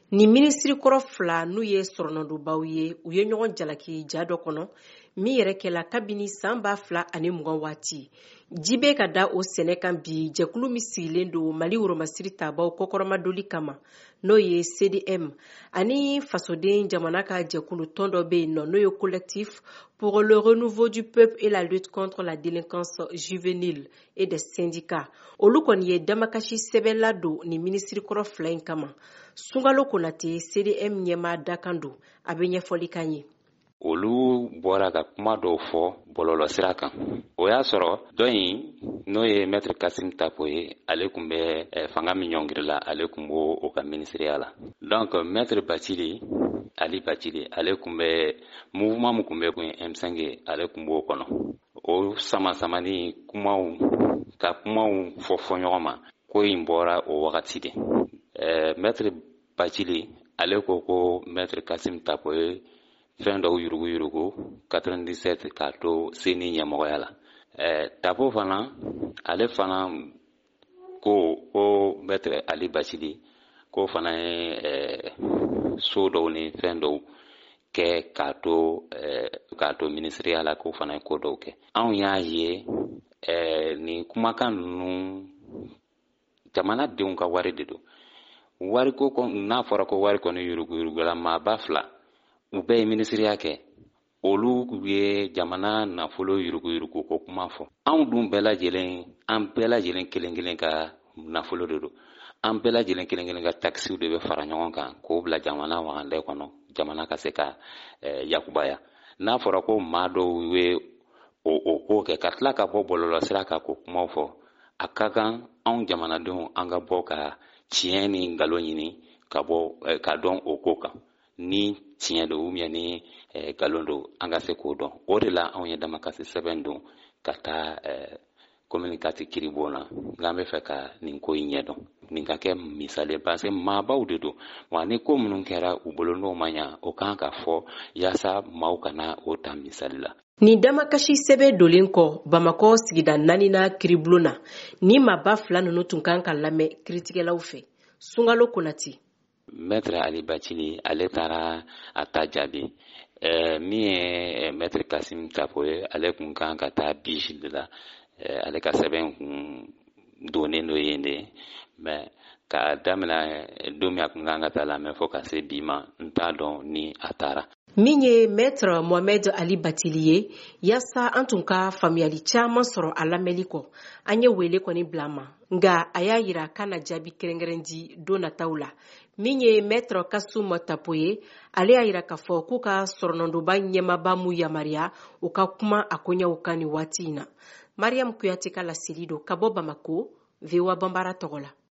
Ni ministri kɔrɔ fila n'u ye sɔrɔnɔdobaw ye u ye ɲɔgɔn jalaki ja dɔ kɔnɔ min yɛrɛ kɛla kabini san 2020 waati jibe ka da o sɛnɛ kan bi jɛkulu min sigilen don Mali woromasiri tabaw kɔkɔrɔmadoli kama n'o ye CDM ani fasoden jamana ka jɛkulu tɔn dɔ bɛ yen n'o ye collectif pour le renouveau du peuple et la lutte contre la délinquance juvénile et des syndicats olu kɔni ye damakasi sɛbɛnla don ni ministri kɔrɔ fila in kama Sungalo Konate CDM ɲɛma dakan don a bɛ ɲɛfɔli kan ye. Olu bɔra ka kuma dɔw fɔ bɔlɔlɔ sira kan. O y'a sɔrɔ dɔ in n'o ye Maître Kassim Tapo ye ale tun bɛ fanga min ɲɔngirila ale tun b'o o ka ministériya la. Donc Maître Bacili Ali Bacili ale tun bɛ mouvement min tun bɛ kun M5 ale tun b'o kɔnɔ. O sama-samani kumaw ka kumaw fɔ ɲɔgɔn ma ko in bɔra o wagati de. Maître Bacili ale ko Maître Kassim Tapo ye fɛn dɔw yurugu 97 k'a to seni ɲɛmɔgɔya la. Tapo fana ale fana ko Maître Ali Bacili ko fana ye so dɔw ni fɛn dɔw kɛ k'a to ministériya la ko fana ye ko dɔw kɛ. Anw y'a ye ni kumakan ninnu jamanadenw ka wari de don. Wari ko n'a fɔra ko wari kɔni yuruguyurugula maaba fila u bɛɛ ye ministériya kɛ olu ye jamana nafolo yuruguyurugu ko kuma fɔ. Anw dun bɛɛ lajɛlen kelen ka nafolo de don. An bɛɛ lajɛlen kelen ka taxes de bɛ fara ɲɔgɔn kan k'o bila jamana wagande kɔnɔ jamana ka se ka yakubaya. N'a fɔra ko maa dɔw ye o ko kɛ ka tila ka bɔ bɔlɔlɔ sira kan ko kuma fɔ a ka kan anw jamanadenw an ka bɔ ka tiɲɛ ni ngalon ɲini ka dɔn o ko kan. Ni tiɲɛ don ni ngalon don an ka se k'o dɔn. O de la anw ye damakasi sɛbɛn don ka taa communiqué kiribon na n'an bɛ fɛ ka nin ko in ɲɛdɔn. Nin ka kɛ misali parce que maabaw de don. Wa ni ko minnu kɛra u bolo n'o ma ɲa o kan ka fɔ yaasa maaw kana o ta misali la. Ni damakasi sɛbɛn dolen kɔ Bamakɔ sigida 4nan kiribulon na ni maaba fila ninnu tun kan ka lamɛn kiritigɛlaw fɛ. Sungalo Konate. Maître Ali Bacili ale taara a ta jaabi. Min ye Maître Kassim Tapo ye ale kun kan ka taa biji de la. Ale ka sɛbɛn kun donnen dɔ ye de mais ka daminɛ don min a kun kan ka taa lamɛn fɔ ka se bi ma n t'a dɔn ni a taara. Min ye Maître Mohamed Ali Batili ye yaasa an tun ka faamuyali caman sɔrɔ a lamɛnli kɔ an ye wele kɔni bila ma nka a y'a yira k'a na jaabi kɛrɛnkɛrɛn di don nataw la. Min ye Maître Kassim Tapo ye ale y'a yira k'a fɔ k'u ka sɔrɔnɔdoba ɲɛmaaba mu yamariya u ka kuma a koɲɛw kan ni waati in na. Mariam Kuyate ka laseli don ka bɔ Bamako, VOA Bambara tɔgɔ la.